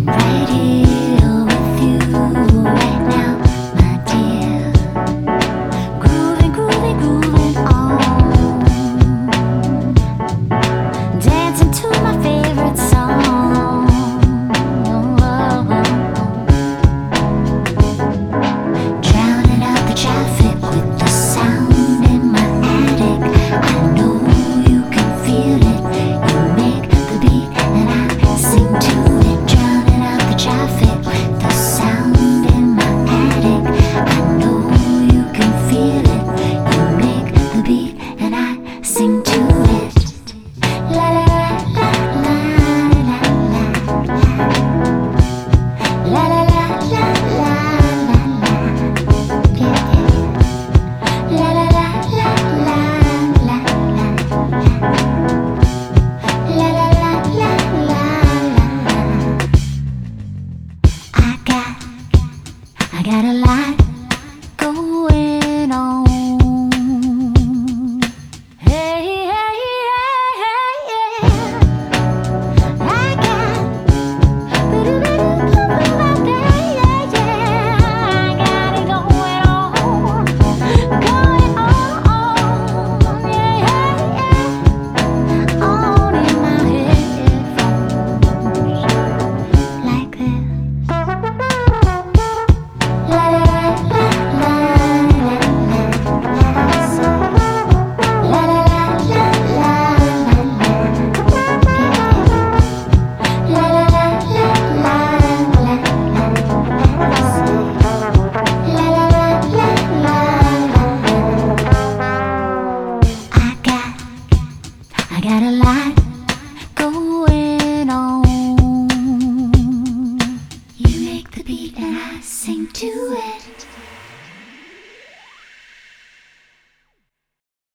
Right here with you right now, my dear. Grooving, grooving, grooving on. Dancing to my favorite song. Drowning out the traffic with the sound in my attic. I know you can feel it. You make the beat and I sing to it. Drowning out the traffic with the sound in my attic. I know you can feel it. You make the beat and I sing to it. La la la la la la la. La la la la la la la. Yeah, yeah. La la la la la la la. La la la la la la. I got a lot going on. Hey, hey, hey, hey, yeah. I got I got a lot going on. You make the beat and I sing to it.